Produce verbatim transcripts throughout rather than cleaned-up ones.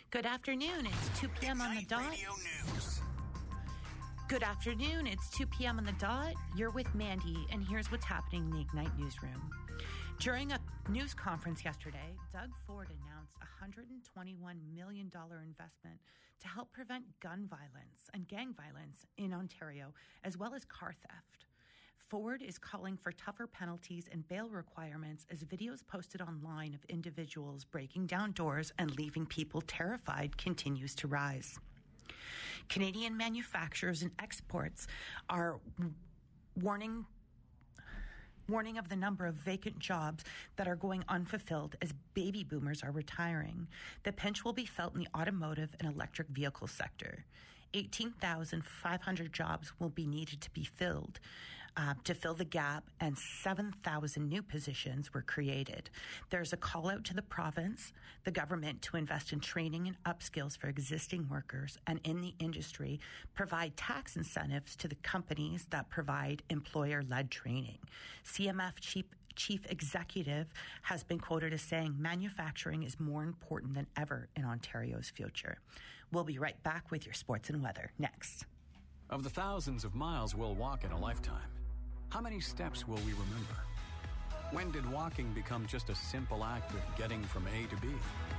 Good afternoon. It's two p.m. on the dot. Radio News. Good afternoon. It's two p.m. on the dot. You're with Mandy, and here's what's happening in the Ignite newsroom. During a news conference yesterday, Doug Ford announced a one hundred twenty-one million dollars investment to help prevent gun violence and gang violence in Ontario, as well as car theft. Ford is calling for tougher penalties and bail requirements as videos posted online of individuals breaking down doors and leaving people terrified continues to rise. Canadian manufacturers and exports are warning warning of the number of vacant jobs that are going unfulfilled as baby boomers are retiring. The pinch will be felt in the automotive and electric vehicle sector. eighteen thousand five hundred jobs will be needed to be filled uh, to fill the gap, and seven thousand new positions were created. There's a call out to the province, the government, to invest in training and upskills for existing workers, and in the industry, provide tax incentives to the companies that provide employer-led training. C M F Chief Chief Executive has been quoted as saying manufacturing is more important than ever in Ontario's future. We'll be right back with your sports and weather next. Of the thousands of miles we'll walk in a lifetime, how many steps will we remember? When did walking become just a simple act of getting from A to B?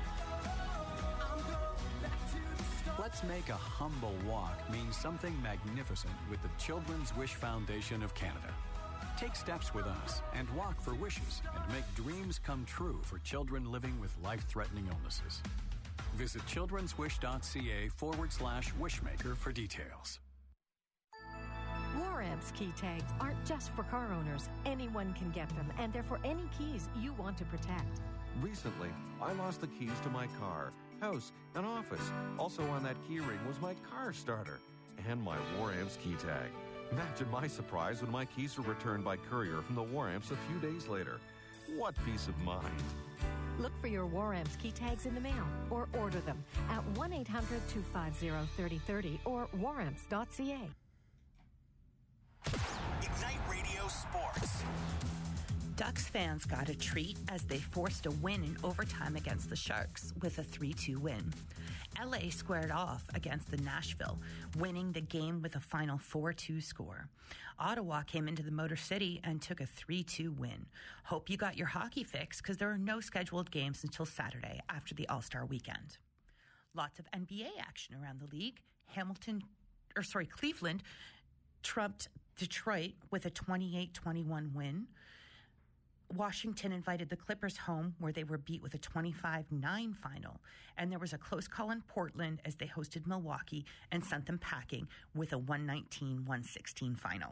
Let's make a humble walk mean something magnificent with the Children's Wish Foundation of Canada. Take steps with us and walk for wishes and make dreams come true for children living with life-threatening illnesses. Visit childrenswish.ca forward slash wishmaker for details. War-Amp's key tags aren't just for car owners. Anyone can get them, and they're for any keys you want to protect. Recently, I lost the keys to my car, house, and office. Also on that key ring was my car starter and my War-Amp's key tag. Imagine my surprise when my keys were returned by courier from the War-Amps a few days later. What peace of mind. Look for your War-Amps key tags in the mail or order them at one eight hundred two five zero three zero three zero or war amps dot c a. Ignite Radio Sports. Ducks fans got a treat as they forced a win in overtime against the Sharks with a three two win. L A squared off against the Nashville, winning the game with a final four two score. Ottawa came into the Motor City and took a three two win. Hope you got your hockey fix, because there are no scheduled games until Saturday after the All-Star weekend. Lots of N B A action around the league. Hamilton, or sorry, Cleveland trumped Detroit with a twenty-eight twenty-one win. Washington invited the Clippers home, where they were beat with a twenty-five nine final. And there was a close call in Portland as they hosted Milwaukee and sent them packing with a one nineteen one sixteen final.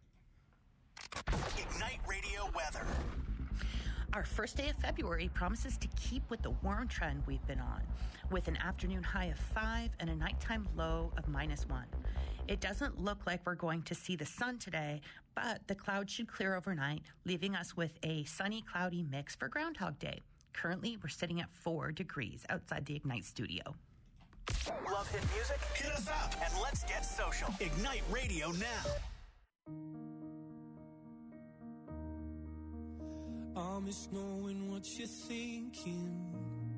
Ignite Radio weather. Our first day of February promises to keep with the warm trend we've been on, with an afternoon high of five and a nighttime low of minus one. It doesn't look like we're going to see the sun today, but the clouds should clear overnight, leaving us with a sunny, cloudy mix for Groundhog Day. Currently, we're sitting at four degrees outside the Ignite studio. Love hit music? Hit us up and let's get social. Ignite Radio now. I miss knowing what you're thinking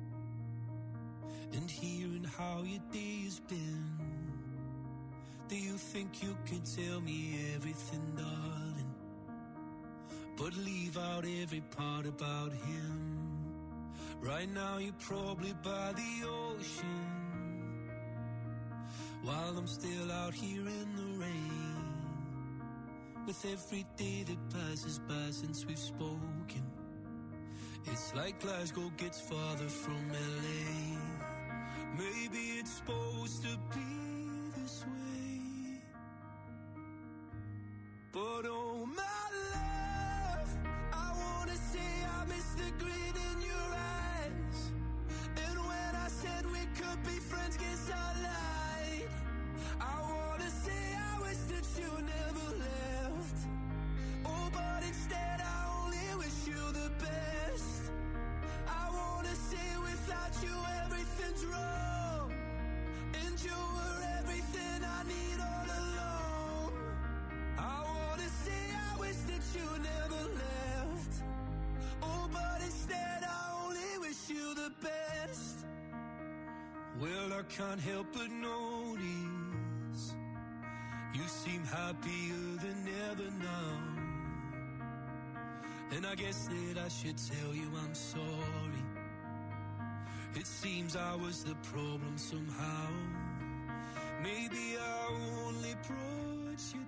and hearing how your day has been. Do you think you can tell me everything, darling, but leave out every part about him? Right now you're probably by the ocean, while I'm still out here in the rain. With every day that passes by since we've spoken, it's like Glasgow gets farther from L A. Maybe it's supposed to be this way, but oh my love, I wanna say I miss the grin in your eyes. And when I said we could be friends, guess I lied. I wanna say I wish that you never left. Oh, but instead I only wish you the best. I wanna say without you everything's wrong, and you were everything I need all along. I wanna say I wish that you never left. Oh, but instead I only wish you the best. Well, I can't help but notice you seem happier than ever now. And I guess that I should tell you I'm sorry. It seems I was the problem somehow. Maybe I only brought you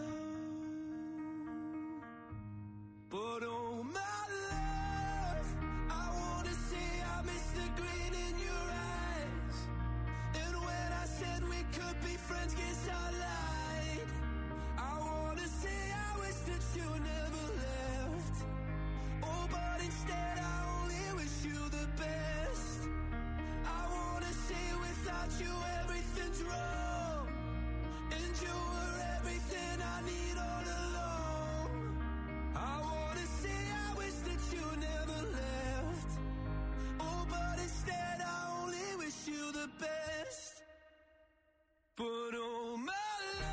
down. But oh my love, I wanna say I miss the grin in your eyes. And when I said we could be friends, guess I lied. I wanna say I wish that you never left. Oh, but instead I only wish you the best. I wanna say without you everything's wrong, and you were everything I need all along. I wanna say I wish that you never left. Oh, but instead I only wish you the best. But oh my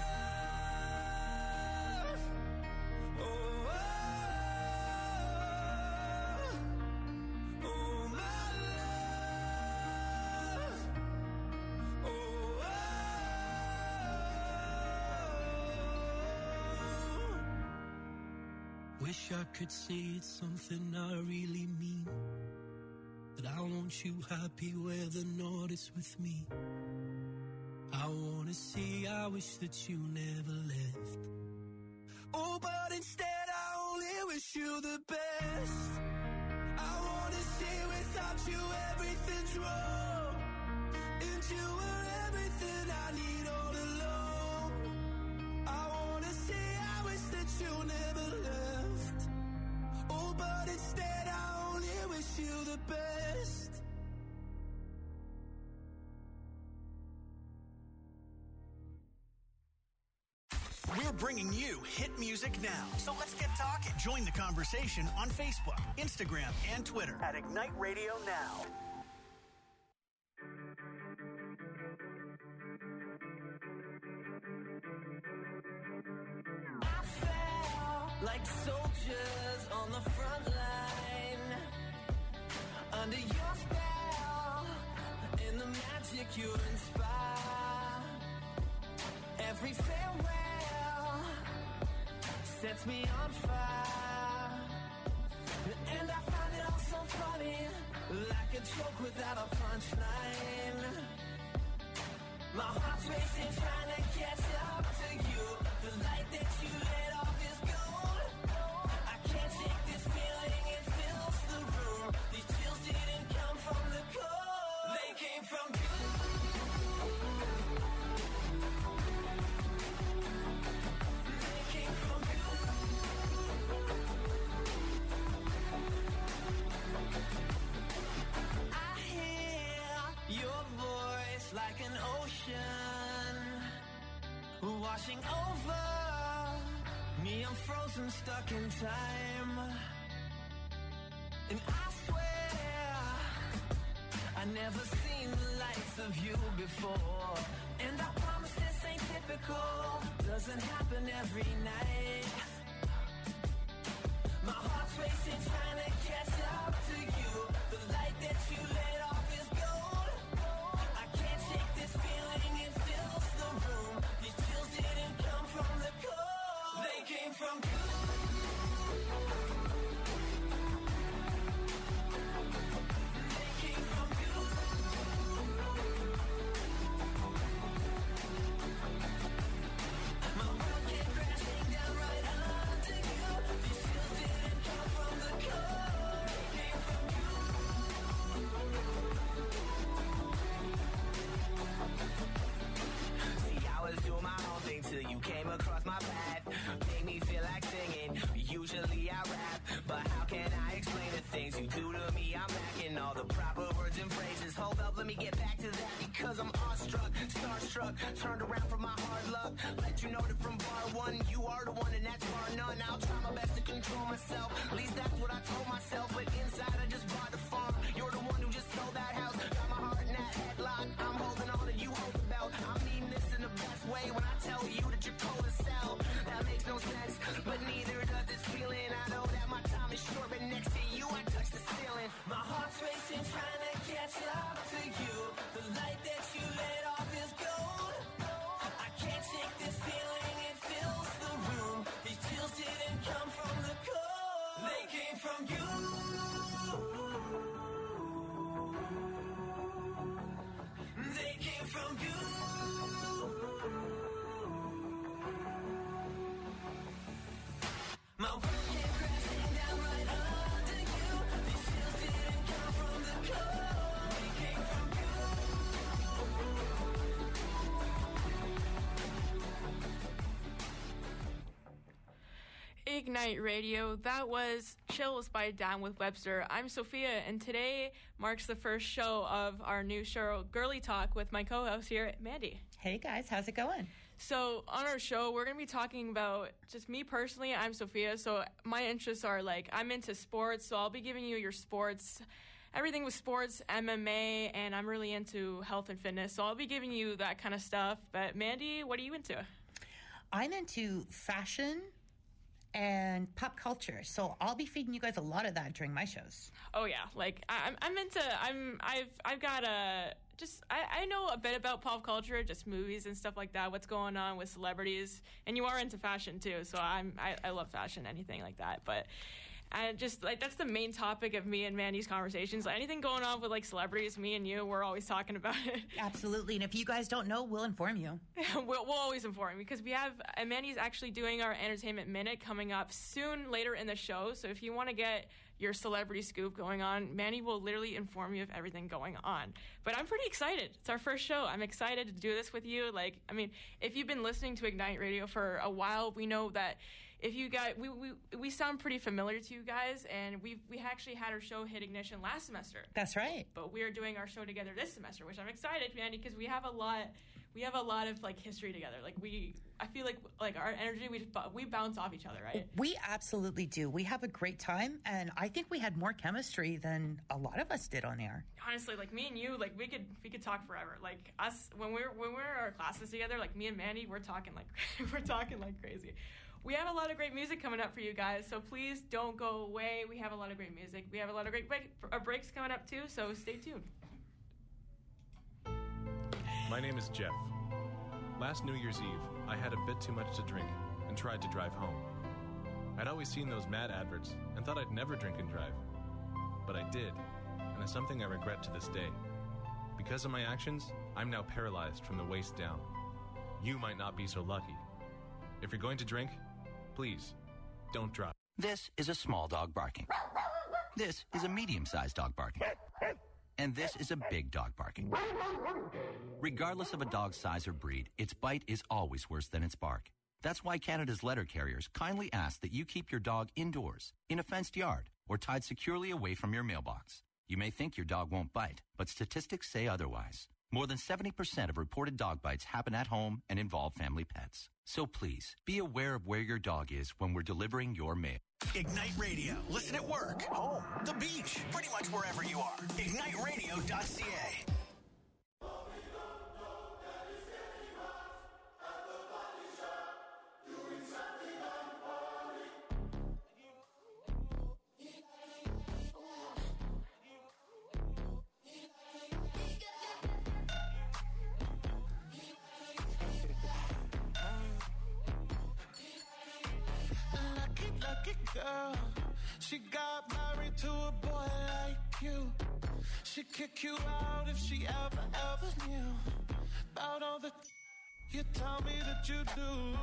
love, oh, oh, oh my love, oh, oh. Wish I could say it's something I really mean, that I want you happy whether or not it's with me. I wanna say I wish that you never left. Oh, but instead I only wish you the best. I wanna say without you everything's wrong, and you were everything I need all along. I wanna say I wish that you never left. Oh, but instead I only wish you the best. We're bringing you hit music now. So let's get talking. Join the conversation on Facebook, Instagram, and Twitter at Ignite Radio Now. I fell like soldiers on the front line, under your spell, in the magic you inspire. Every farewell sets me on fire, and I find it all so funny, like a joke without a punchline. My heart's racing, trying to catch up to you. The light that you lit off is gold. I can't shake this feeling, it fills the room. These chills didn't come from the cold, they came from you. Like an ocean washing over me, I'm frozen, stuck in time. And I swear I never seen the likes of you before. And I promise this ain't typical, doesn't happen every night. My heart's racing, trying to catch up to you. The light that you lit off is gold. I can't shake this feeling, it fills the room. These chills didn't come from the cold, they came from you. They came from you. My world came crashing down right under you. These chills didn't come from the cold, they came from you. See, I was doing my own thing till you came across my path. Made me feel like singing. Usually I rap, but how can I explain the things you do to me? I'm lacking all the proper words and phrases. Hold up, let me get back to that because I'm awestruck, starstruck, turned around from my hard luck. Let you know that from bar one, you are the one and that's bar none. I'll try my best to control myself. At least that's what I told myself. But inside I just bought the farm. You're the one who just sold that house. Got my heart in that headlock. I'm holding on and you hold the belt. I mean this in the best way when I tell you that you're cold as hell. That makes no sense, but neither does this feeling. I know that my time is short, but next to you I touch the ceiling. My heart's racing, trying to catch up to you. The light that you came from you. My world came crashing down right under you. These shields didn't come from the cold. They came from you. Ignite Radio. That was Chills by Down with Webster. I'm Sophia, and today marks the first show of our new show, Girly Talk, with my co-host here, Mandy. Hey guys, how's it going? So on our show, we're going to be talking about just me personally. I'm Sophia, so my interests are like, I'm into sports, so I'll be giving you your sports, everything with sports, M M A, and I'm really into health and fitness, so I'll be giving you that kind of stuff. But Mandy, what are you into? I'm into fashion and pop culture, so I'll be feeding you guys a lot of that during my shows. Oh yeah, like I, I'm, I'm into. I'm, I've, I've got a just. I, I know a bit about pop culture, just movies and stuff like that. What's going on with celebrities, and you are into fashion too. So I'm, I, I love fashion, anything like that. But and just like that's the main topic of me and Mandy's conversations. Like, anything going on with like celebrities, me and you, we're always talking about it. Absolutely, and if you guys don't know, we'll inform you. we'll, we'll always inform you because we have. And Mandy's actually doing our Entertainment Minute coming up soon later in the show. So if you want to get your celebrity scoop going on, Mandy will literally inform you of everything going on. But I'm pretty excited. It's our first show. I'm excited to do this with you. Like, I mean, if you've been listening to Ignite Radio for a while, we know that if you guys, we, we we sound pretty familiar to you guys, and we we actually had our show hit ignition last semester. That's right. But we are doing our show together this semester, which I'm excited, Mandy, because we have a lot. We have a lot of like history together. Like we, I feel like like our energy, we just we bounce off each other, right? We absolutely do. We have a great time, and I think we had more chemistry than a lot of us did on air. Honestly, like me and you, like we could we could talk forever. Like us when we're when we're in our classes together, like me and Mandy, we're talking like we're talking like crazy. We have a lot of great music coming up for you guys, so please don't go away. We have a lot of great music. We have a lot of great break, uh, breaks coming up too, so stay tuned. My name is Jeff. Last New Year's Eve, I had a bit too much to drink and tried to drive home. I'd always seen those mad adverts and thought I'd never drink and drive. But I did, and it's something I regret to this day. Because of my actions, I'm now paralyzed from the waist down. You might not be so lucky. If you're going to drink, please, don't drive. This is a small dog barking. This is a medium-sized dog barking. And this is a big dog barking. Regardless of a dog's size or breed, its bite is always worse than its bark. That's why Canada's letter carriers kindly ask that you keep your dog indoors, in a fenced yard, or tied securely away from your mailbox. You may think your dog won't bite, but statistics say otherwise. More than seventy percent of reported dog bites happen at home and involve family pets. So please, be aware of where your dog is when we're delivering your mail. Ignite Radio. Listen at work, home, the beach, pretty much wherever you are. ignite radio dot c a. Girl, she got married to a boy like you. She'd kick you out if she ever, ever knew about all the you tell me that you do.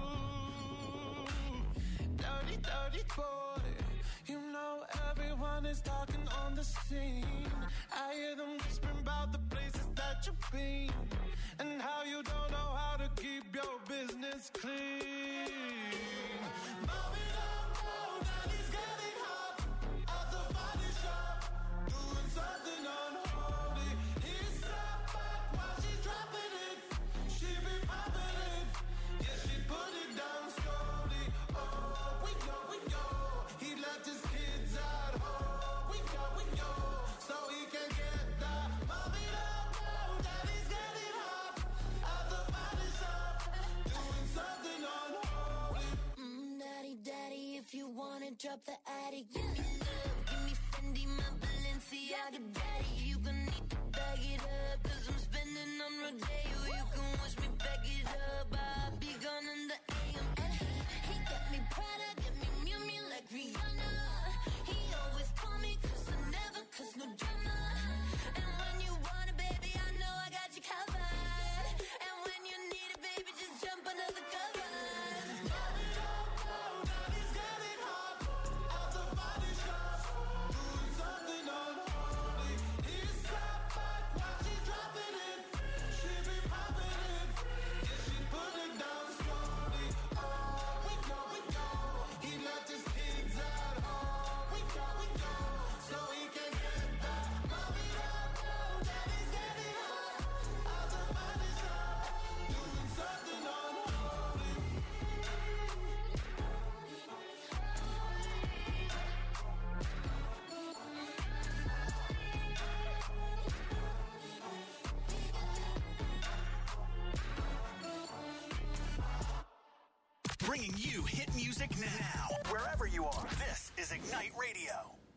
Dirty, dirty boy. You know everyone is talking on the scene. I hear them whispering about the places that you've been and how you don't know how to keep your business clean. Mommy, Daddy's getting hot at the body shop, doing something unholy. He sat back while she's dropping it. She be popping it, yeah, she put it down slowly. Oh, we know, we know. He left his kids at home. We know, we know. So he can get that. Mommy, don't know. Daddy's getting hot at the body shop, doing something unholy. Mm, daddy, daddy, if you wanna drop the attic, give me love, give me Fendi, my Balenciaga, daddy. You gon' need to bag it up, cause I'm spending on Rodeo. You can wish me back it up, I'll be gone in the A M. And he, he got me Prada, got me Miu Miu like Rihanna. He always call me cause I never cause no drama. And when you want it, baby, I know I got you covered. bringing you hit music now. Wherever you are, this is Ignite Radio.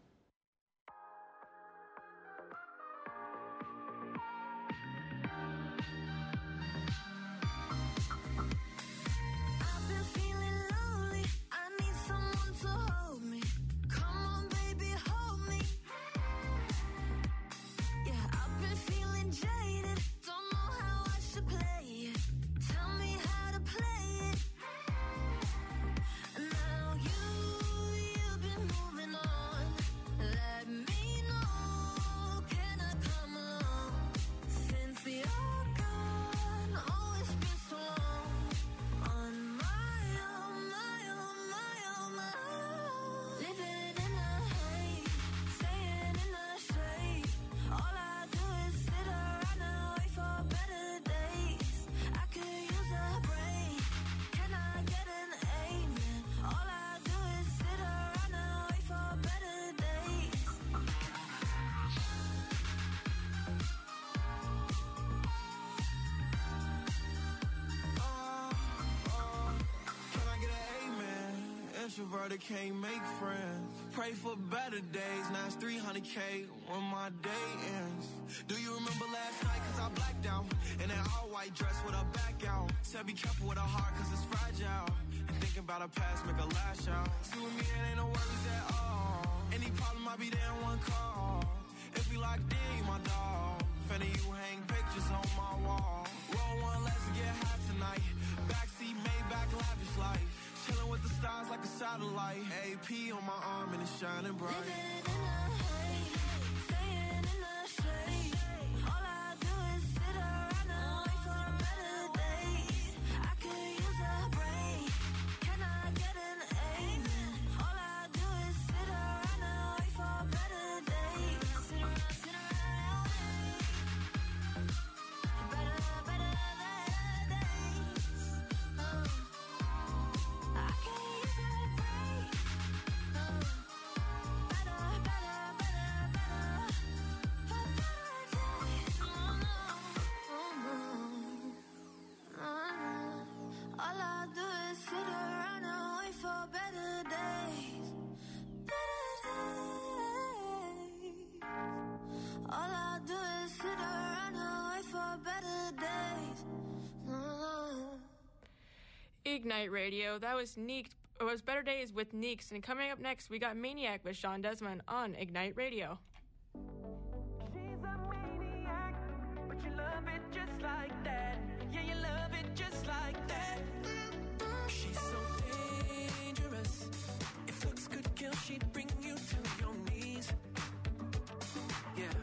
I've been feeling lonely. I need someone to hold me. Come on, baby, hold me. Yeah, I've been feeling jaded. Don't know how I should play it. Tell me how to play it. Now you, you've been moving on. Let me know. Can I come along? Since you're gone, oh, it's been so long. On my own, my own, my own, my own. Living in the haze, staying in the shade. All I do is sit around and wait for better days. I could use a break. Can I get an amen? All I do is sit around and wait for better days. Can I get an amen? Introverted can't make friends. Pray for better days. Now it's three hundred K when my day ends. Do you remember last night? Cause I blacked out. In that all white dress with a back out. Said be careful with her heart cause it's fragile. And thinking about her past make her lash out. See with me it ain't no worries at all. Any problem I be there in one call. If we locked in, you my dog. Finna you hang pictures on my wall. Roll one, let's get high tonight. Backseat, Maybach, lavish life. Chilling with the stars like a satellite. A P on my arm and it's shining bright. Living in the haze, staying in the shade. All I do is sit around and wait for better days. I could use a break. Can I get an amen? All I do is sit around and wait for better days. Sit around, sit around, better, better days. Uh, I could use a break. Uh, better, better, better, better, for better days. Oh, no, oh, no. All I do is sit around and wait for better days. Better days. All I do is sit around and wait for better days. Oh. Ignite Radio. That was Neek. It was Better Days with Neeks. And coming up next, we got Maniac with Sean Desmond on Ignite Radio. She's a maniac, but you love it just like that. Yeah, you love it just like that. She's so dangerous. If looks could kill, she'd bring you to your knees. Yeah.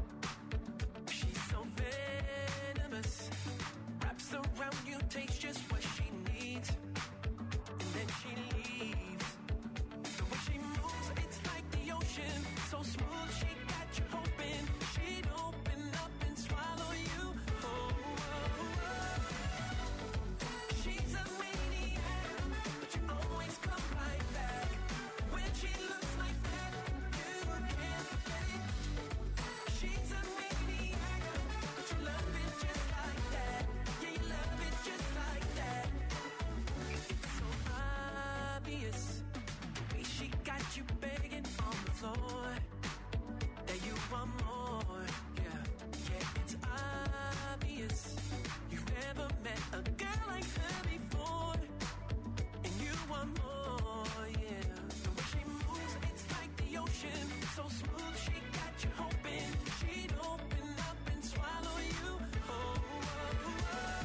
She's so venomous. Wraps around you, takes just what she needs. And then she leaves. The way she moves, it's like the ocean. So smooth, she got you hoping she'd open up and swallow you. Oh, oh, oh. She's a maniac, but you always come right back. When she looks like that, you can't forget it. She's a maniac, but you love it just like that. Yeah, you love it just like that. It's so obvious, the way she got you begging on the floor, that you want more. Yeah, yeah, it's obvious. You've never met a girl like her before, and you want more. Yeah, the way she moves, it's like the ocean. So smooth, she got you hoping she'd open up and swallow you. Oh, oh, oh.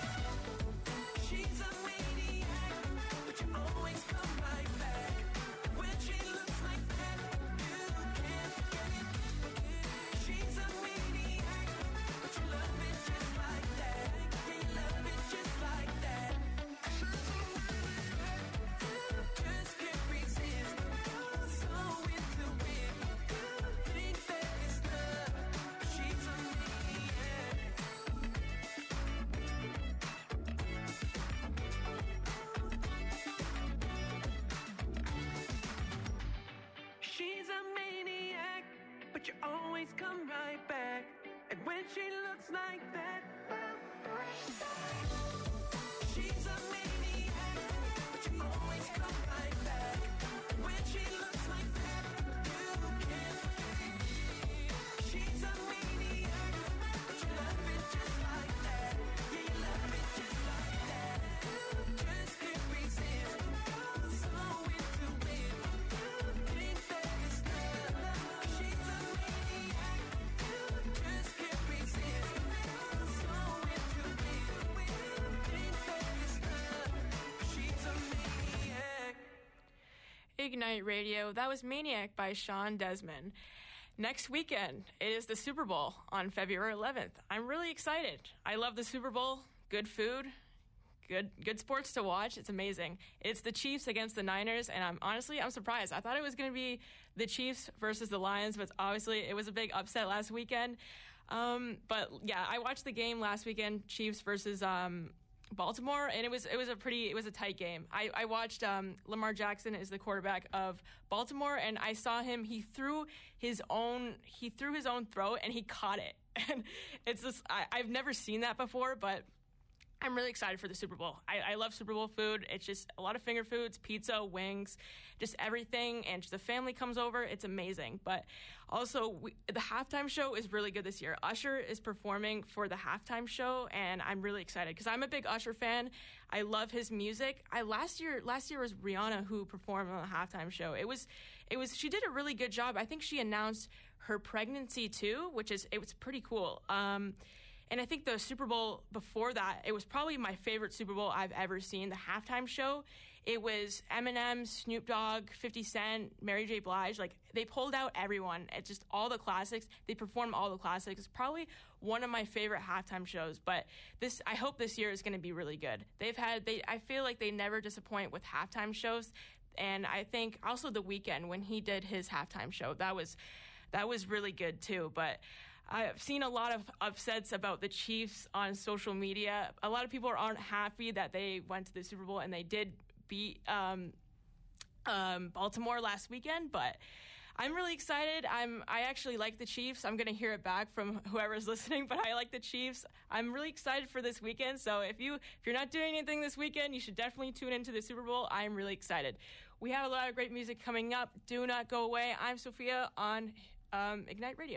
She's a maniac, but you always come right back. When she looks like that, you can't forget it. She's a maniac, but you love it just like that. Yeah, you love it just like that. You just can't resist. You're so into it. You think that it's love, but she's a maniac. She's a maniac, but you always come right back. And when she looks like that, she's a maniac, but you She looks like that, you can't believe. She's a maniac, but you love it just like that. Yeah, you love it just like that. Just can't resist, so into it. Think that it's love. She's a maniac, just can't resist, so into it. Think that it's love. She's a maniac. Ignite Radio. That was Maniac by Sean Desmond. Next weekend, it is the Super Bowl on February eleventh. I'm really excited. I love the Super Bowl. Good food, good good sports to watch. It's amazing. It's the Chiefs against the Niners, and I'm honestly, I'm surprised. I thought it was going to be the Chiefs versus the Lions, but obviously it was a big upset last weekend. Um, but yeah, I watched the game last weekend, Chiefs versus um, Baltimore, and it was it was a pretty it was a tight game. I, I watched um, Lamar Jackson is the quarterback of Baltimore, and I saw him. He threw his own he threw his own throw, and he caught it. And it's just I, I've never seen that before, but I'm really excited for the Super Bowl. I, I love Super Bowl food. It's just a lot of finger foods, pizza, wings, just everything, and just the family comes over. It's amazing. But also, we, the halftime show is really good this year. Usher is performing for the halftime show, and I'm really excited because I'm a big Usher fan. I love his music. I last year last year was Rihanna who performed on the halftime show. It was it was she did a really good job. I think she announced her pregnancy too, which is it was pretty cool. Um, And I think the Super Bowl before that, it was probably my favorite Super Bowl I've ever seen, the halftime show. It was Eminem, Snoop Dogg, fifty Cent, Mary J. Blige. Like, they pulled out everyone. It's just all the classics. They performed all the classics. It's probably one of my favorite halftime shows. But this, I hope this year is going to be really good. They've had, they, I feel like they never disappoint with halftime shows. And I think also The Weeknd, when he did his halftime show, that was, that was really good too. But I've seen a lot of upsets about the Chiefs on social media. A lot of people aren't happy that they went to the Super Bowl and they did beat um, um, Baltimore last weekend, but I'm really excited. I'm I actually like the Chiefs. I'm going to hear it back from whoever's listening, but I like the Chiefs. I'm really excited for this weekend. So if you if you're not doing anything this weekend, you should definitely tune into the Super Bowl. I'm really excited. We have a lot of great music coming up. Do not go away. I'm Sophia on um, Ignite Radio.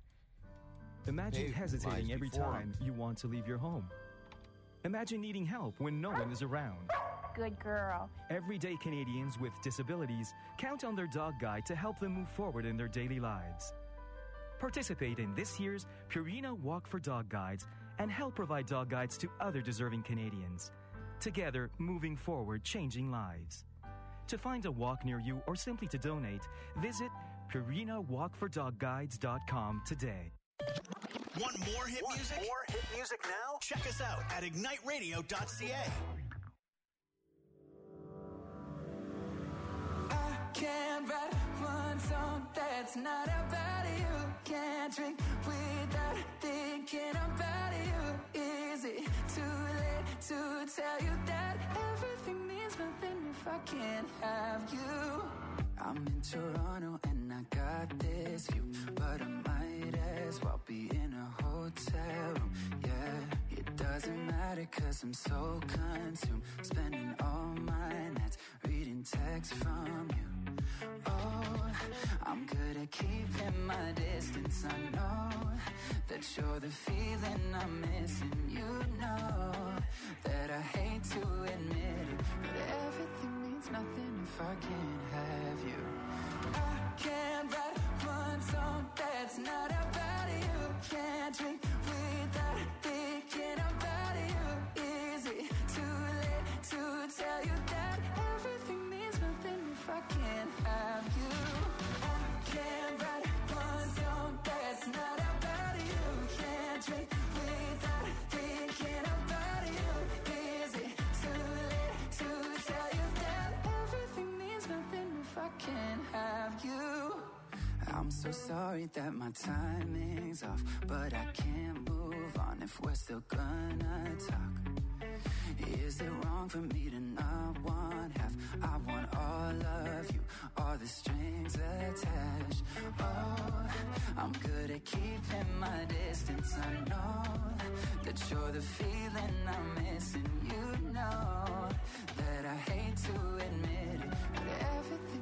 Imagine Hey, hesitating lies every before time you want to leave your home. Imagine needing help when no one is around. Good girl. Everyday Canadians with disabilities count on their dog guide to help them move forward in their daily lives. Participate in this year's Purina Walk for Dog Guides and help provide dog guides to other deserving Canadians. Together, moving forward, changing lives. To find a walk near you or simply to donate, visit purina walk for dog guides dot com today. Want more hit Want music? more hit music now? Check us out at ignite radio dot c a. I can't write one song that's not about you. Can't drink without thinking about you. Is it too late to tell you that everything means nothing if I can't have you? I'm in Toronto and I got this view, but I might as well be in a hotel room. Yeah, it doesn't matter cause I'm so consumed, spending all my nights reading texts from you. Oh, I'm good at keeping my distance. I know that you're the feeling I'm missing. You know that I hate to admit it, but everything means nothing if I can't have you. I can't write one song that's not about you. Can't drink without thinking about you. Is it too late to tell you that everything means nothing if I can't have you? I can't write one song that's not about you. Can't drink without thinking about you. Is it too late to tell you that everything means nothing if I can't have you? I'm so sorry that my timing's off, but I can't move on if we're still gonna talk. Is it wrong for me to not want half? I want all of you, all the strings attached. Oh, I'm good at keeping my distance. I know that you're the feeling I'm missing. You know that I hate to admit it, but everything means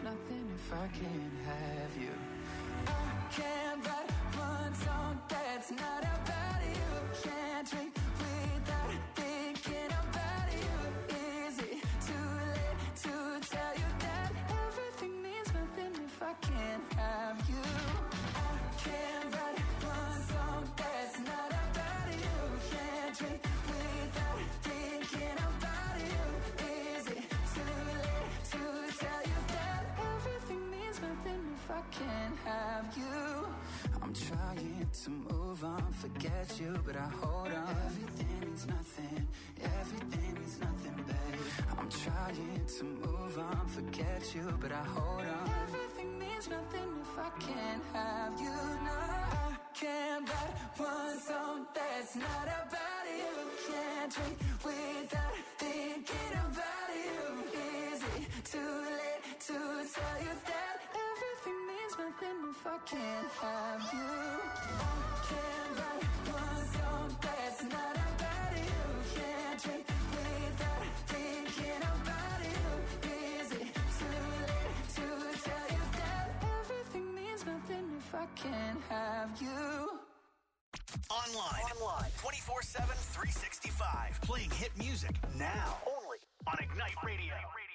nothing if I can't have you. I can't write one song that's not about you. Can't drink without thinking about you. Is it too late to tell you that everything means nothing if I can't have you? I can't write one song that's not about you. Can't drink without thinking about you. Is it too late to tell you that everything means nothing if I can't have you? I'm trying to move on, forget you, but I hold on. Everything means nothing, everything means nothing, babe. I'm trying to move on, forget you, but I hold on. Everything means nothing if I can't have you. No, I can't write one song that's not about you. Can't drink without thinking about you. Is it too late to tell you that everything means nothing if I can't have you? I can't write one song that's not about you. Can't drink without thinking about you. Is it too late to tell you that everything means nothing if I can't have you? Online. Online. twenty-four seven, three sixty-five. Playing hit music now. Only on Ignite Radio.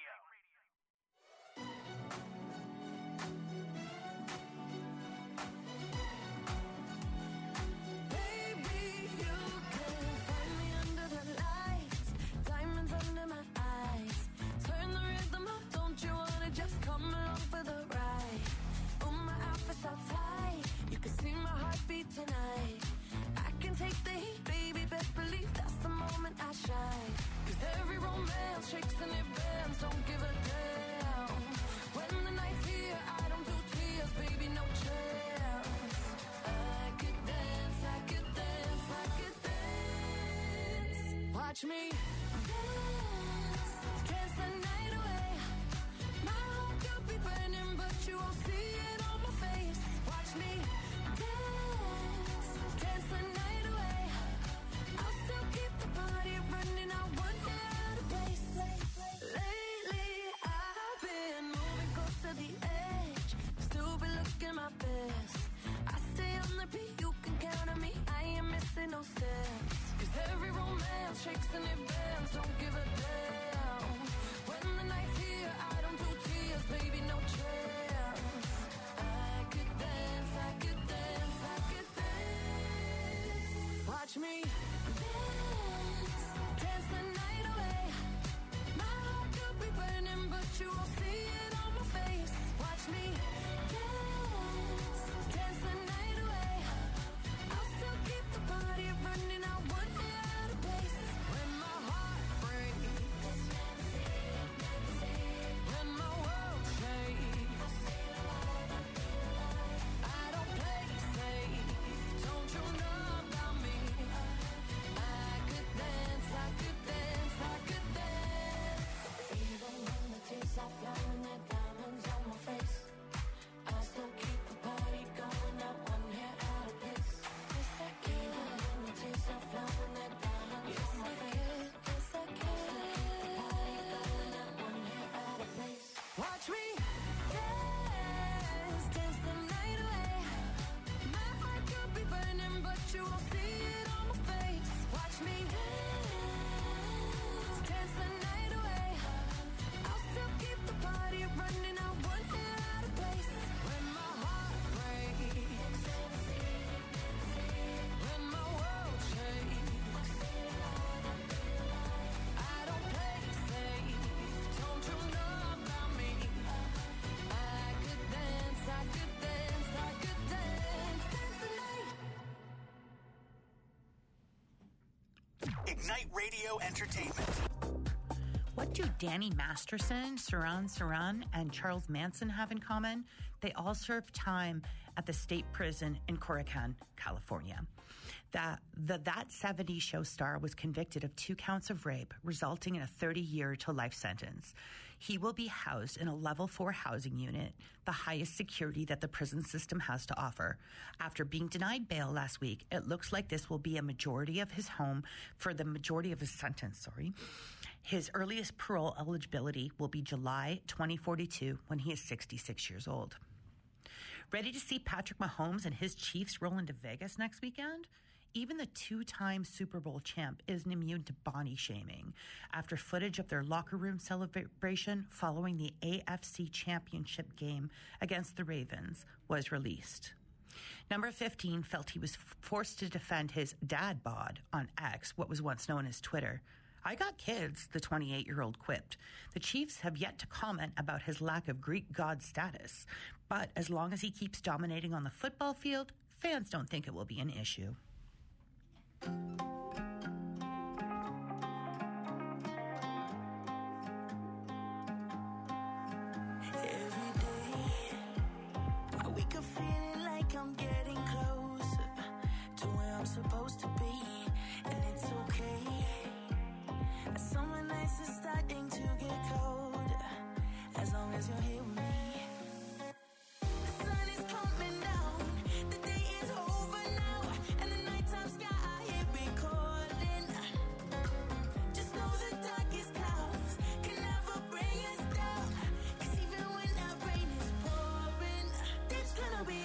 Baby, you can find me under the lights, diamonds under my eyes. Turn the rhythm up, don't you wanna just come along for the ride? Oh, my outfit's all tight, you can see my heartbeat tonight. I can take the heat, baby, best believe that's the moment I shine. Cause every romance shakes and it bends, don't give a damn. When the night's here, I don't do tears, baby, no chance. I could dance, I could dance, I could dance. Watch me dance, dance the night away. My heart could be burning, but you won't see it on my face. Watch me dance, dance the night away. I'll still keep the party running, I won't get out of place. Lately, I've been moving close to the edge, still be looking my best. I stay on the beat, you can count on me, I ain't missing no steps. Cause every romance shakes and it bends, don't give a damn. When the night's here, I don't do tears, baby, no chance. I could dance, I could dance, I could dance. Watch me dance, dance the night away. My heart could be burning, but you won't see it on my face. Watch me dance, dance the night away. I'll still keep the party running, I won't get out of place. When my heart breaks, when my world shakes, I don't play safe, don't you know about me? I could dance, I could dance, I could dance. Even when the tears are flowing, there diamonds on my face, I still keep the party going, not one hair out of place. Even when the tears are flowing, there diamonds on my face, yes I can. Watch me dance, dance the night away. My heart could be burning, but you won't see it on my face. Watch me dance, dance the night away. I'll still keep the party running, I won't get out of place. When my heart breaks, when my world shakes, I don't play safe, don't you know about me? I could dance, I could dance, I could dance, dance the night. Ignite Radio Entertainment. What do Danny Masterson, Saran Saran, and Charles Manson have in common? They all served time at the state prison in Coyoacán, California. The, the That seventies Show star was convicted of two counts of rape, resulting in a thirty-year to life sentence. He will be housed in a level four housing unit, the highest security that the prison system has to offer. After being denied bail last week, it looks like this will be a majority of his home for the majority of his sentence, sorry. His earliest parole eligibility will be July twenty forty-two when he is sixty-six years old. Ready to see Patrick Mahomes and his Chiefs roll into Vegas next weekend? Even the two-time Super Bowl champ isn't immune to body shaming after footage of their locker room celebration following the A F C Championship game against the Ravens was released. Number fifteen felt he was forced to defend his dad bod on X, what was once known as Twitter. I got kids, the twenty-eight-year-old quipped. The Chiefs have yet to comment about his lack of Greek god status, but as long as he keeps dominating on the football field, fans don't think it will be an issue. Every day, I wake up feeling like I'm getting closer to where I'm supposed to be, and it's okay. Summer nights are starting to get colder, as long as you're here with me. The sun is coming down, the day is over now, and the nighttime sky here we calling. Just know the darkest clouds can never bring us down, 'cause even when that rain is pouring, it's gonna be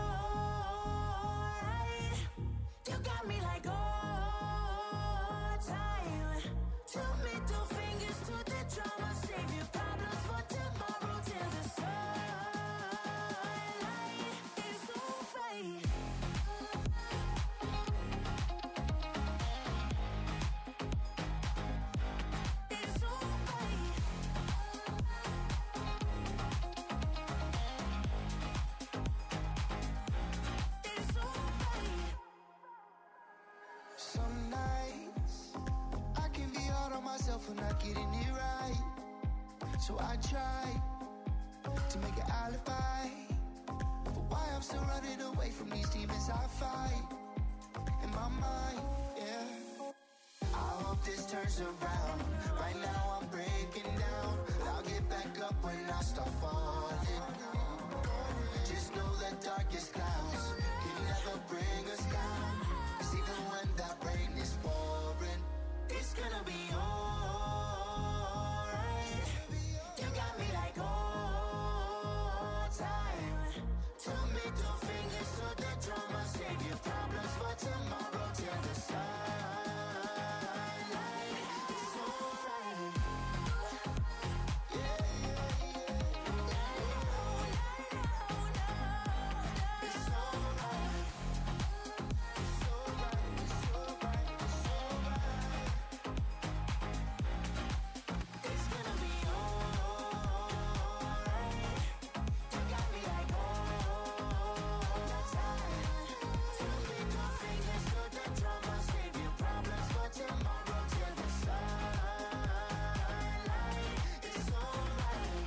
alright. You got me like all time. Two middle fingers to the drama, save your problems for tomorrow till the sunlight is alright. It's alright. It's alright. Some nights I can be hard on myself for not getting it right. So I try to make an alibi for why I'm still running away from these demons I fight in my mind, yeah. I hope this turns around. Right now I'm breaking down. I'll get back up when I start falling. Just know that darkest clouds can never bring us down, 'cause even when that rain is pouring, It's gonna be alright. You got me like all time. Two middle fingers to the drama, save your problems for tomorrow till the sunlight. It's alright. Yeah, yeah, yeah. It's alright. It's alright. It's alright. It's alright. It's gonna be alright. You got me like all time. Two middle fingers to the drama, save your problems for tomorrow till the sunlight. It's alright.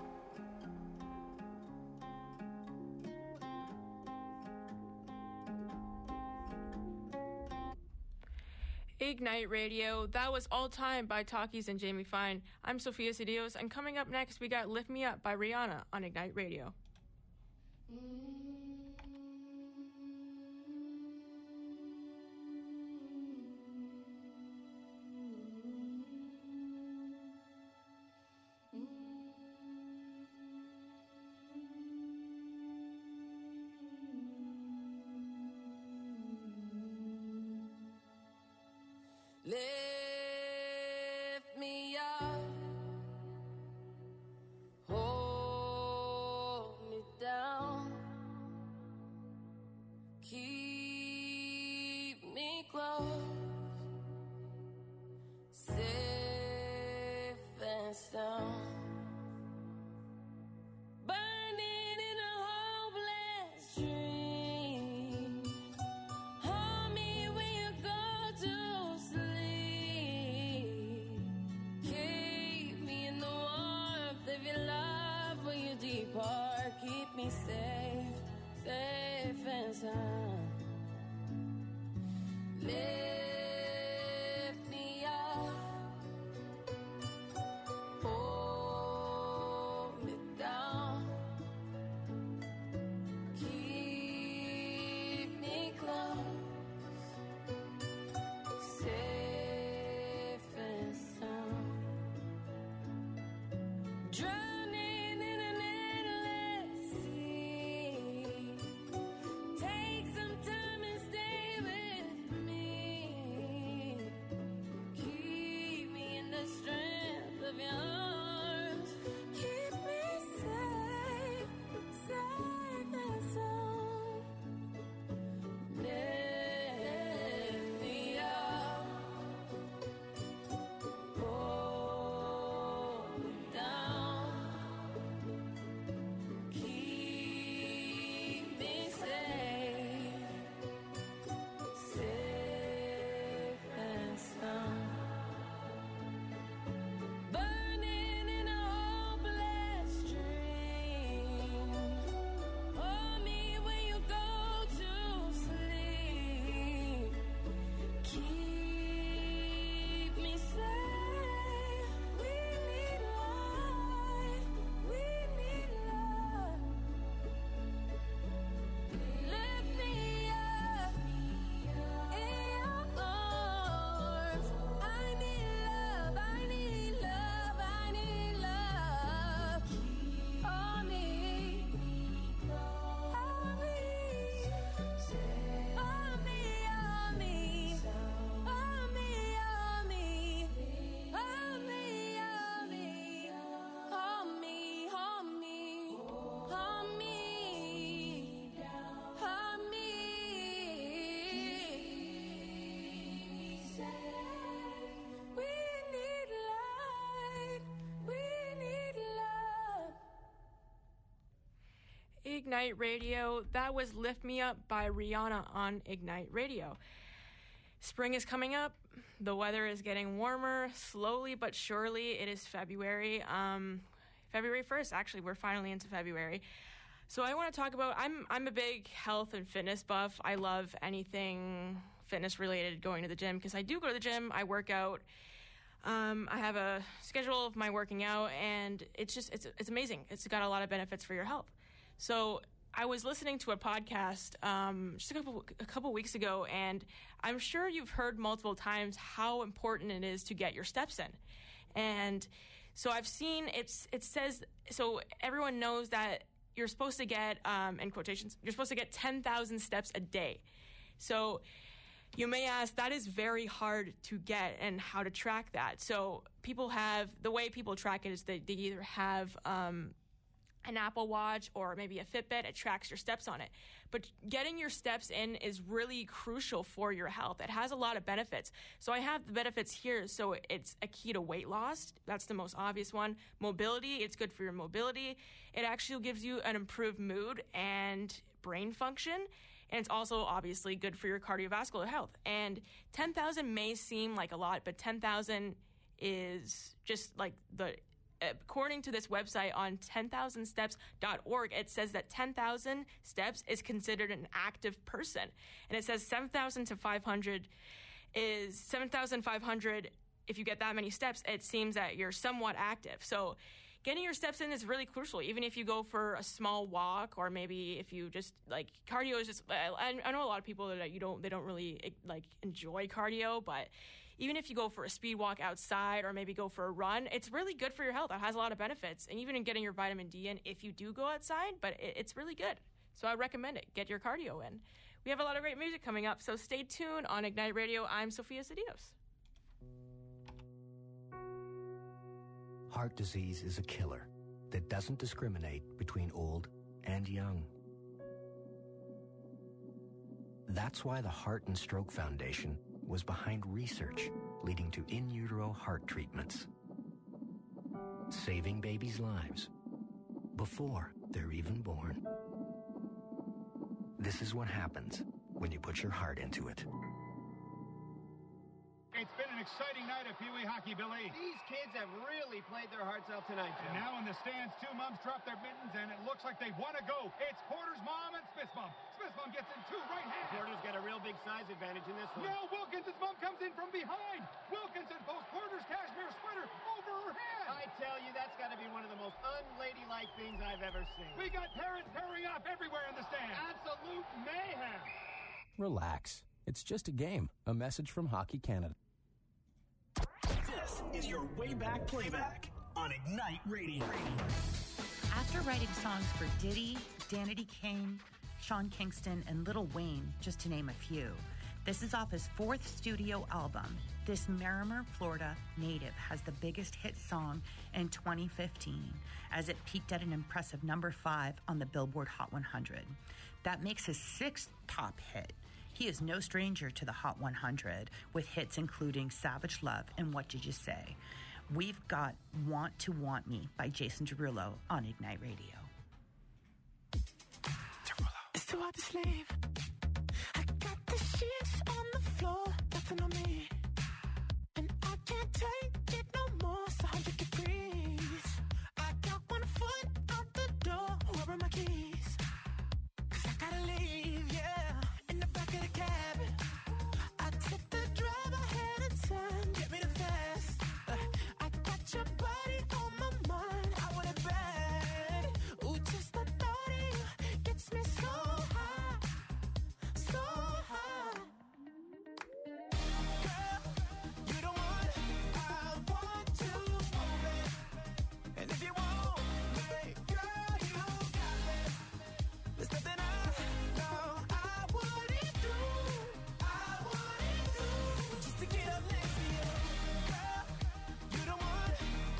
Ignite Radio. That was All Time by Talkies and Jamie Fine. I'm Sophia Cedillos, and coming up next, we got Lift Me Up by Rihanna on Ignite Radio. Lift me up, hold me down, keep me close, safe and sound. Burning in a hopeless dream. Hold me when you go to sleep. Ignite Radio. That was Lift Me Up by Rihanna on Ignite Radio. Spring is coming up. The weather is getting warmer, slowly but surely. It is February. Um, February first, actually, we're finally into February. So I want to talk about, I'm I'm a big health and fitness buff. I love anything fitness related, going to the gym, because I do go to the gym, I work out. Um, I have a schedule of my working out, and it's just, it's it's amazing. It's got a lot of benefits for your health. So I was listening to a podcast um, just a couple a couple weeks ago, and I'm sure you've heard multiple times how important it is to get your steps in. And so I've seen, it's it says, so everyone knows that you're supposed to get, um, in quotations, you're supposed to get ten thousand steps a day. So you may ask, that is very hard to get, and how to track that. So people have, the way people track it is they, they either have um, an Apple Watch or maybe a Fitbit. It tracks your steps on it. But getting your steps in is really crucial for your health. It has a lot of benefits. So I have the benefits here. So it's a key to weight loss. That's the most obvious one. Mobility, it's good for your mobility. It actually gives you an improved mood and brain function. And it's also obviously good for your cardiovascular health. And ten thousand may seem like a lot, but ten thousand is just like the, according to this website on ten thousand steps dot org, it says that ten thousand steps is considered an active person. And it says seven thousand to five hundred is seven thousand five hundred. If you get that many steps, it seems that you're somewhat active. So getting your steps in is really crucial, even if you go for a small walk, or maybe if you just, like, cardio is just, I, I know a lot of people that you don't, they don't really, like, enjoy cardio, but even if you go for a speed walk outside or maybe go for a run, it's really good for your health. It has a lot of benefits, and even in getting your vitamin D in if you do go outside, but it, it's really good. So I recommend it. Get your cardio in. We have a lot of great music coming up, so stay tuned on Ignite Radio. I'm Sophia Cedillos. Heart disease is a killer that doesn't discriminate between old and young. That's why the Heart and Stroke Foundation was behind research leading to in utero heart treatments, saving babies' lives before they're even born. This is what happens when you put your heart into it. It's been an exciting night of Pee Wee hockey, Billy. These kids have really played their hearts out tonight, Jim. And now in the stands, two moms drop their mittens, and it looks like they want to go. It's Porter's mom and Smith's mom. Smith's mom gets in two right hands. Porter's got a real big size advantage in this one. No, Wilkinson's mom comes in from behind. Wilkinson pulls Porter's cashmere sweater over her head. I tell you, that's got to be one of the most unladylike things I've ever seen. We got parents tearing up everywhere in the stands. Absolute mayhem. Relax. It's just a game. A message from Hockey Canada. This is your way back playback on Ignite Radio. After writing songs for Diddy, Danity Kane, Sean Kingston, and Lil Wayne, just to name a few, this is off his fourth studio album. This Merrimer, Florida native has the biggest hit song in twenty fifteen, as it peaked at an impressive number five on the Billboard Hot one hundred. That makes his sixth pop hit. He is no stranger to the Hot one hundred, with hits including Savage Love and What Did You Say? We've got Want to Want Me by Jason Derulo on Ignite Radio. It's too hard to sleep. I got the sheets on the floor, nothing on me. And I can't take it no more, it's one hundred degrees. I got one foot out the door, where are my keys? Cause I gotta leave, yeah. In the back of the cab, I took the drive ahead of time. Get me the fast. Uh, I got your body on my mind. I want it bad. Ooh, just the thought of you gets me so high, so high. Girl, you the one I want to hold it. And if you want me, girl, you got it. There's nothing I know I wouldn't do, I wouldn't do, just to get up next to you. Girl, you the one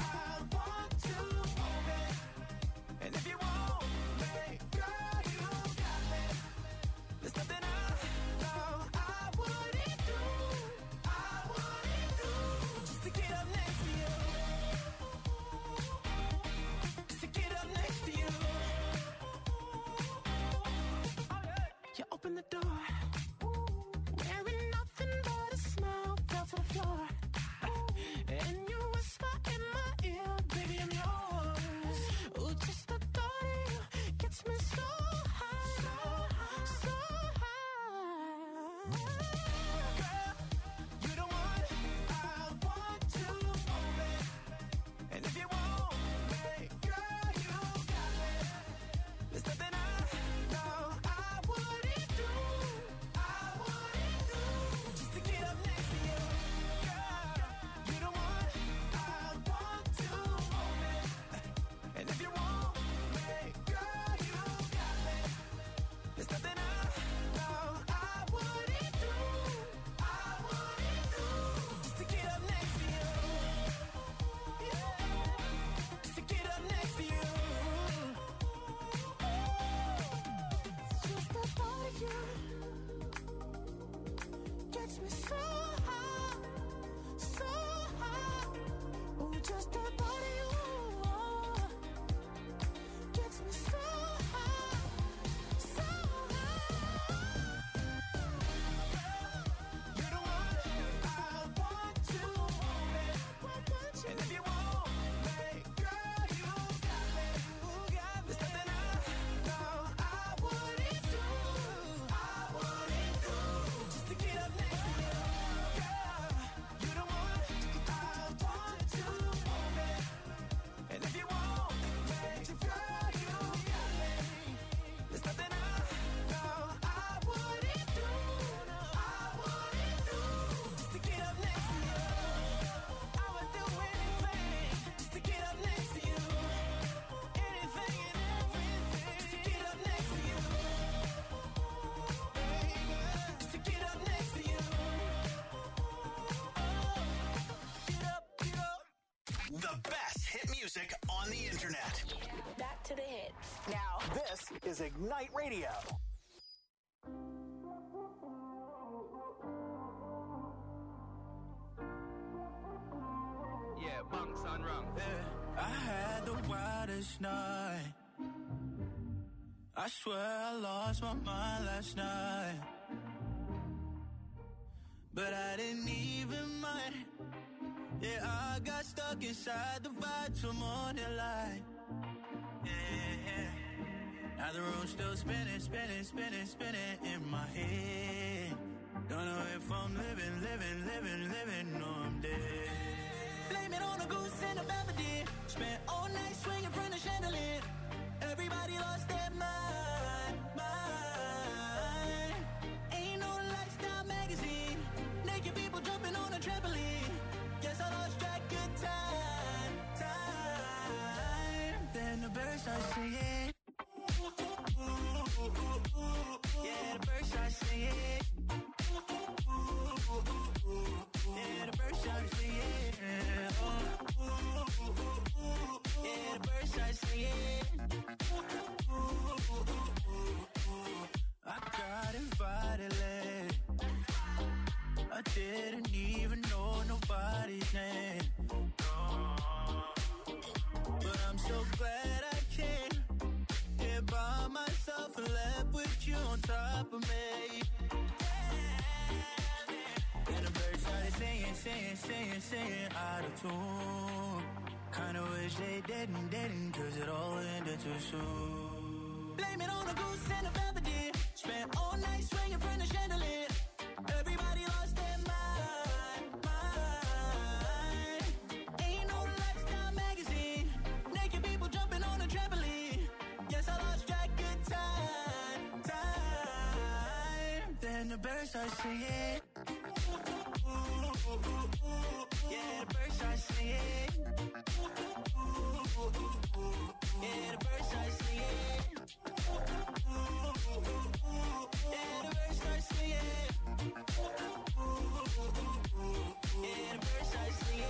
to the hits. Now, this is Ignite Radio. Yeah, bunks on wrong. Yeah, I had the wildest night. I swear I lost my mind last night. But I didn't even mind. Yeah, I got stuck inside the vibe till morning light. Yeah, yeah. Now the room's still spinning, spinning, spinning, spinning in my head. Don't know if I'm living, living, living, living, or I'm dead. Blame it on a goose and a Belvedere. Spent all night swinging from the chandelier. Everybody lost their mind, mind. Ain't no lifestyle magazine. Naked people jumping on a trampoline. Guess I lost track of time, time. Then the birds start singing. Yeah, the birds start singing. Yeah, the birds start singing. Yeah, the birds start singing. I got invited late. I didn't even know nobody's name. But I'm so glad I came here by myself and left with you on top of me. And the birds started singing, singing, singing, singing out of tune. Kinda wish they didn't, didn't, cause it all ended too soon. Blame it on a goose and a Belvedere. Spent all night swinging from the chandelier. Everybody lost their mind, mind. Ain't no lifestyle magazine. Naked people jumping on a trampoline. Guess I lost track of time, time. Then the birds start singing. Yeah, the birds start singing. Yeah, the birds start singing. Yeah, the birds start singing. Yeah, the birds start singing.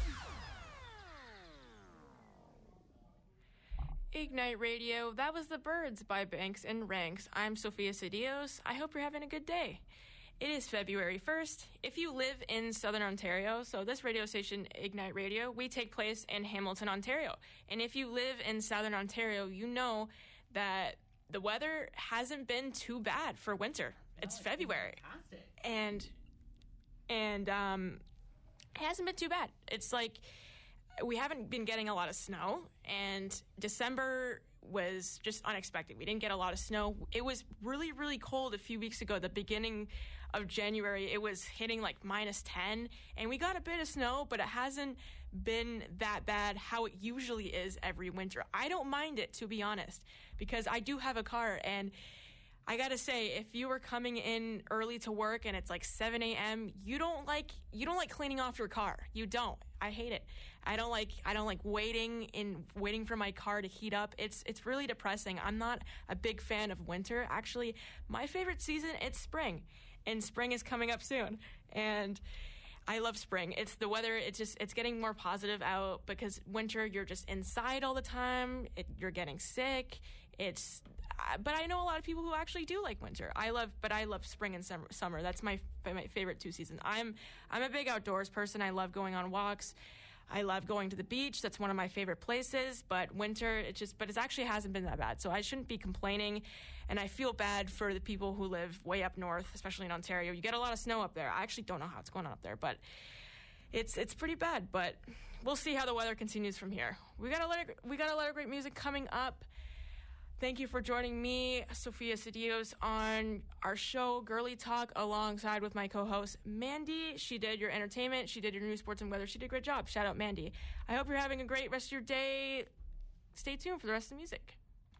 Ignite Radio, that was The Birds by Banks and Ranks. I'm Sophia Cedillos. I hope you're having a good day. It is February first. If you live in Southern Ontario, so this radio station, Ignite Radio, we take place in Hamilton, Ontario. And if you live in Southern Ontario, you know that the weather hasn't been too bad for winter. It's no, February. Fantastic. And, and um, it hasn't been too bad. It's like we haven't been getting a lot of snow, and December was just unexpected. We didn't get a lot of snow. It was really, really cold a few weeks ago, the beginning of January. It was hitting like minus ten, and we got a bit of snow, but it hasn't been that bad how it usually is every winter. I don't mind it, to be honest, because I do have a car, and I gotta say, if you were coming in early to work and it's like seven a.m., you don't like you don't like cleaning off your car. You don't. I hate it. I don't like I don't like waiting in waiting for my car to heat up. It's it's really depressing. I'm not a big fan of winter. Actually, my favorite season, it's spring. And spring is coming up soon. And I love spring. It's the weather. It's just it's getting more positive out, because winter you're just inside all the time. It, you're getting sick. It's but I know a lot of people who actually do like winter. I love, but I love spring and summer. Summer. That's my my favorite two seasons. I'm I'm a big outdoors person. I love going on walks. I love going to the beach. That's one of my favorite places. But winter, it just, but it actually hasn't been that bad. So I shouldn't be complaining. And I feel bad for the people who live way up north, especially in Ontario. You get a lot of snow up there. I actually don't know how it's going on up there, but it's it's pretty bad. But we'll see how the weather continues from here. We got a lot of we got a lot of great music coming up. Thank you for joining me, Sophia Cedillos, on our show, Girly Talk, alongside with my co-host, Mandy. She did your entertainment. She did your news, sports, and weather. She did a great job. Shout out, Mandy. I hope you're having a great rest of your day. Stay tuned for the rest of the music.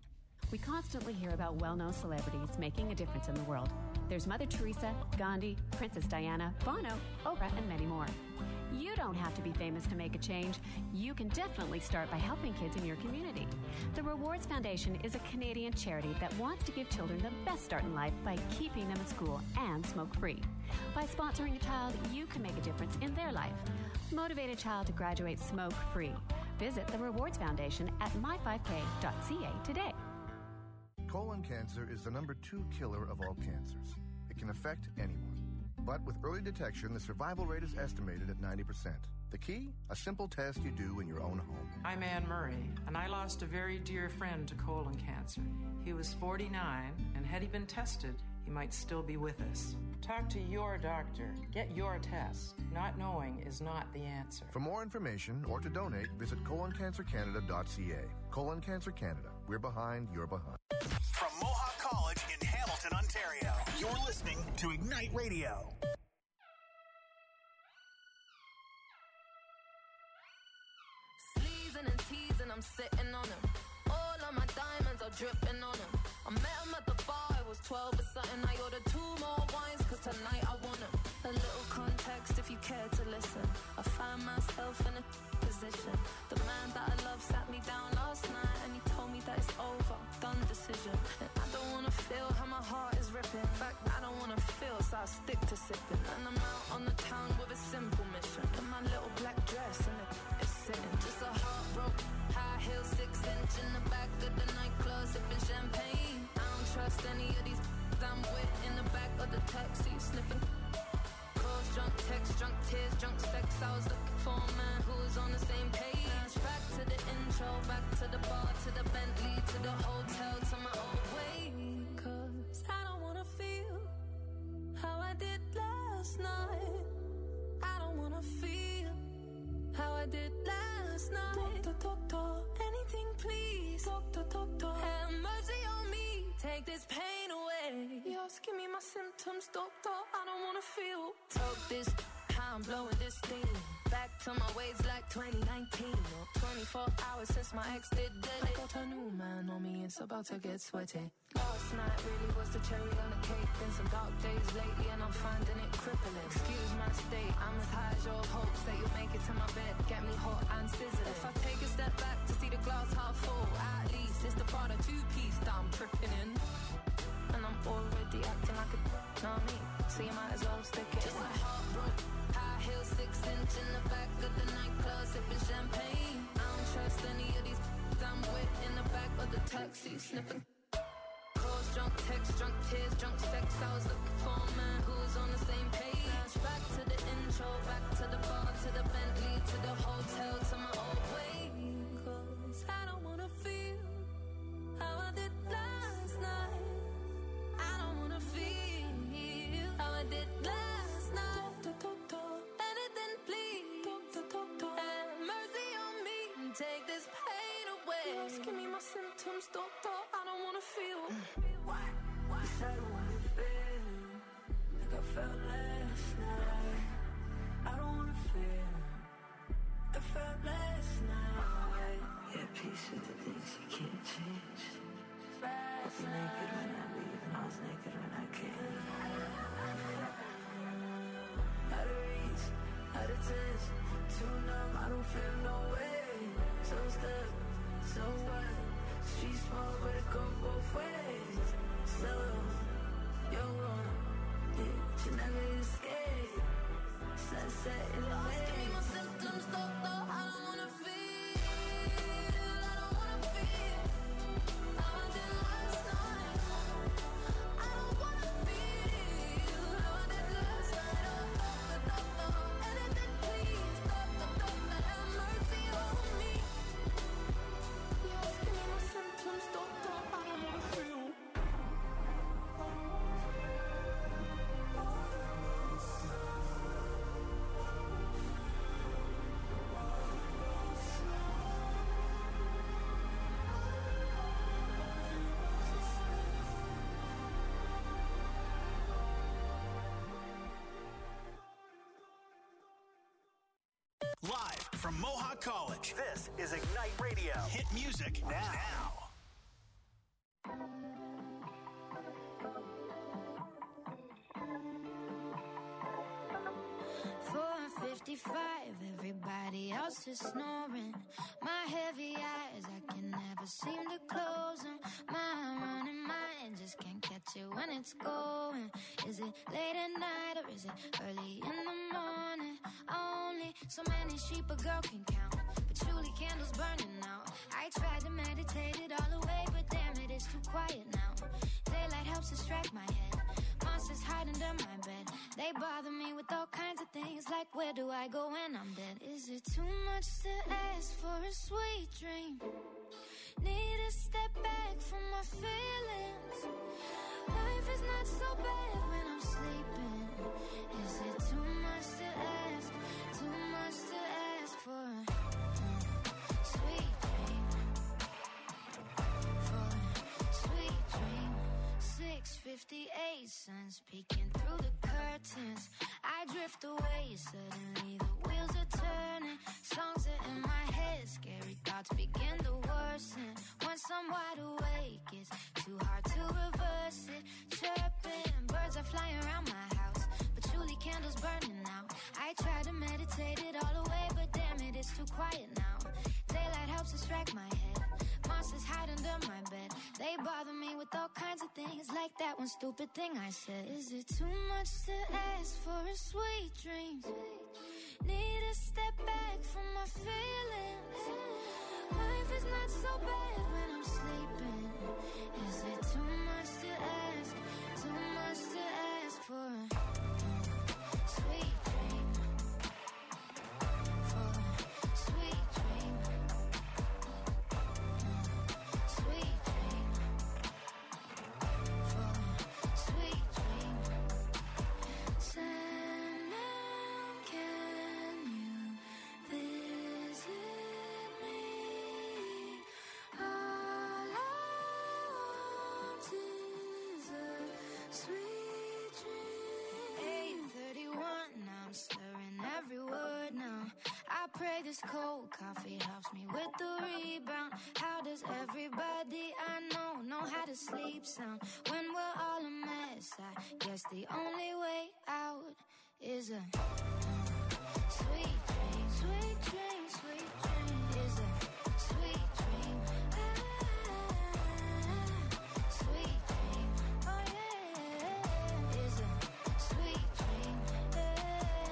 We constantly hear about well-known celebrities making a difference in the world. There's Mother Teresa, Gandhi, Princess Diana, Bono, Oprah, and many more. You don't have to be famous to make a change. You can definitely start by helping kids in your community. The Rewards Foundation is a Canadian charity that wants to give children the best start in life by keeping them in school and smoke-free. By sponsoring a child, you can make a difference in their life. Motivate a child to graduate smoke-free. Visit the Rewards Foundation at my five k dot c a today. Colon cancer is the number two killer of all cancers. It can affect anyone. But with early detection, the survival rate is estimated at ninety percent. The key? A simple test you do in your own home. I'm Anne Murray, and I lost a very dear friend to colon cancer. He was forty-nine, and had he been tested, he might still be with us. Talk to your doctor. Get your test. Not knowing is not the answer. For more information or to donate, visit colon cancer canada dot c a. Colon Cancer Canada. We're behind, you're behind. From Mohawk College in Hamilton, Ontario, you're listening to Ignite Radio. Sleezing and teasing, I'm sitting on them. All of my diamonds are dripping on them. I met him at the bar, I was twelve or something. I ordered two more wines, cause tonight I want them. A little context if you care to listen. I find myself in a position. The man that I love sat me down last night and he told me that it's over, done decision. And I don't wanna feel how my heart is ripping. In fact, I don't wanna feel, so I stick to sipping. And I'm out on the town with a simple mission. In my little black dress and it's sitting. Just a heartbroken, high heel, six inch in the back of the nightclub, sipping champagne. I don't trust any of these I'm with in the back of the taxi, sniffing. Calls, drunk text, drunk tears, drunk sex. I was looking for a man who was on the same page. Back to the intro, back to the bar, to the Bentley, to the hotel, to my old way. Cause I don't wanna feel how I did last night. I don't wanna feel how I did last night. Doctor, doctor, anything please. Doctor, doctor, have mercy on me. Take this pain away. You're asking me my symptoms, doctor. I don't wanna feel. Talk this, how I'm blowing this thing. Back to my ways like twenty nineteen. Or twenty-four hours since my ex did dead. I got a new man on me, it's about to get sweaty. Last night really was the cherry on the cake. Been some dark days lately and I'm finding it crippling. Excuse my state, I'm as high as your hopes that you'll make it to my bed. Get me hot and sizzling. If I take a step back to see the glass half full, at least it's the Prada two-piece that I'm tripping in. And I'm already acting like a know me, so you might as well stick it. Just a heartbroken, high heel, six inch in the back of the nightclub, sipping champagne. I don't trust any of these I'm with in the back of the taxi, sniffing. Calls, drunk text, drunk tears, drunk sex. I was looking for a man who was on the same page. Back to the intro, back to the bar, to the Bentley, to the hotel, to my old way. Cause I don't wanna feel how I did last night. I don't wanna feel how I did last night. Doctor, doctor, anything please. Doctor, doctor, have mercy on me and take this pain away. You're asking me my symptoms, doctor. I don't wanna feel. What? What? I don't wanna feel like I felt last night. I don't wanna feel like I felt last night. Yeah, peace with the things you can't change. I was naked when I leave and I was naked when I came. Out of reach, out of touch, too numb, I don't feel no way. So stuck, so what? Street small, but it go both ways. So, you're wrong, yeah, you never escape. Sunset in the way. Give me my symptoms, doctor, I don't wanna feel, I don't wanna feel how I did last night. I don't wanna feel how I did last night. Oh, doctor, doctor, anything please. Doctor, doctor, have mercy on me. You're asking me my symptoms, doctor, I don't wanna feel. Live from Mohawk College, this is Ignite Radio. Hit music now. four fifty-five, everybody else is snoring. My heavy eyes, I can never seem to close them. My running mind just can't catch it when it's going. Is it late at night or is it early in the morning? Only so many sheep a girl can count, but truly candles burning out. I tried to meditate it all away, but damn it, it's too quiet now. Daylight helps distract my head. Monsters hide under my bed. They bother me with all kinds of things, like where do I go when I'm dead? Is it too much to ask for a sweet dream? Need to step back from my feelings. Life is not so bad when I'm sleeping. Is it too much to ask? Too much to ask for a uh, sweet dream? For a sweet dream. six fifty-eight, sun's peeking through the curtains. I drift away, suddenly the wheels are turning. Songs are in my head, scary thoughts begin to worsen. Once I'm wide awake, it's too hard to reverse it. Chirping, birds are flying around my house, patchouli candles burning out. I try to meditate it all away, but damn it, it's too quiet now. Daylight helps distract my head. Monsters hide under my bed. They bother me with all kinds of things, like that one stupid thing I said. Is it too much to ask for a sweet dream? Need to step back from my feelings. Life is not so bad when I'm sleeping. Is it too much to ask? Too much to ask for a uh, sweet dream? For a sweet dream. Sweet dream. For a sweet dream. Sandman, can you visit me? All I want is a sweet dream. eight thirty-one, now I'm slurring every word now. I pray this cold coffee helps me with the rebound. How does everybody I know know how to sleep sound? When we're all a mess, I guess the only way out is a sweet dream. Sweet dream, sweet dream is a sweet dream. Ah, sweet dream, oh yeah, is a sweet dream. Yeah.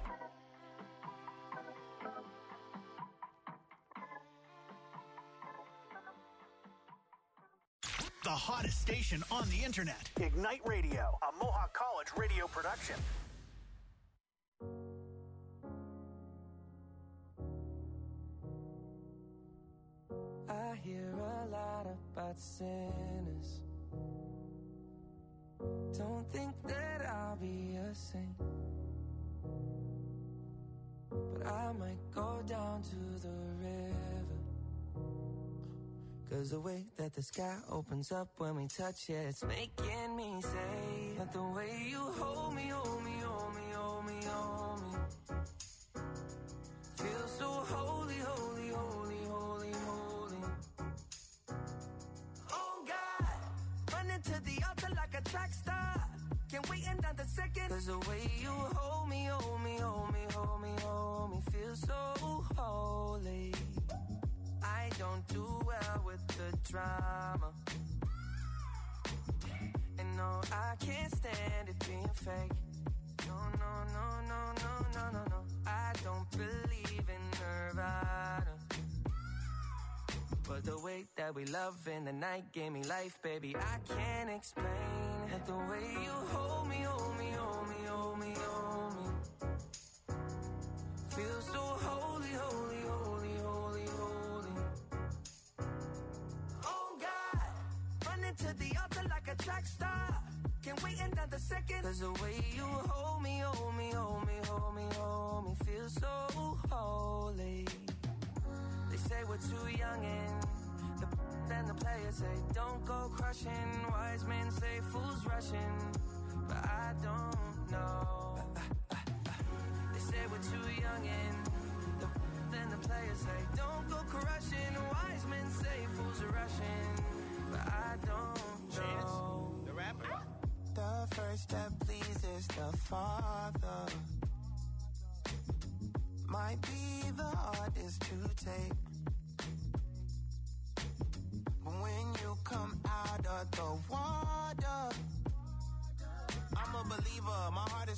The hottest station on the internet. Ignite Radio, a Mohawk College radio production. I hear a lot about sinners. Don't think that I'll be a saint, but I might go down to the river. Cause the way that the sky opens up when we touch it, it's making me say that the way you hold me, hold me, hold me, hold me, hold me, feel so holy, holy, holy, holy, holy. Oh God, running to the altar like a track star. Can't wait another second. Cause the way you hold me, hold me, hold me, hold me, hold me, feel so holy. I don't do well with the drama, and no, I can't stand it being fake. No, no, no, no, no, no, no, no. I don't believe in Nirvana, but the way that we love in the night gave me life, baby. I can't explain that the way you hold me, hold me, hold me, hold me, hold me, feel so holy, holy, holy, holy, holy. Oh God, running to the altar like a track star. Can't wait another second. Cause the way you hold me, hold me, hold me, hold me, hold me, feel so holy. They say we're too young and the then the players say don't go crushing. Wise men say fools rushing, but I don't know. They say we're too young and the then the players say don't go crushing. Wise men say fools are rushing, but I don't know. The rapper. The first that pleases the Father might be the hardest to take. When you come out of the water, I'm a believer, my heart is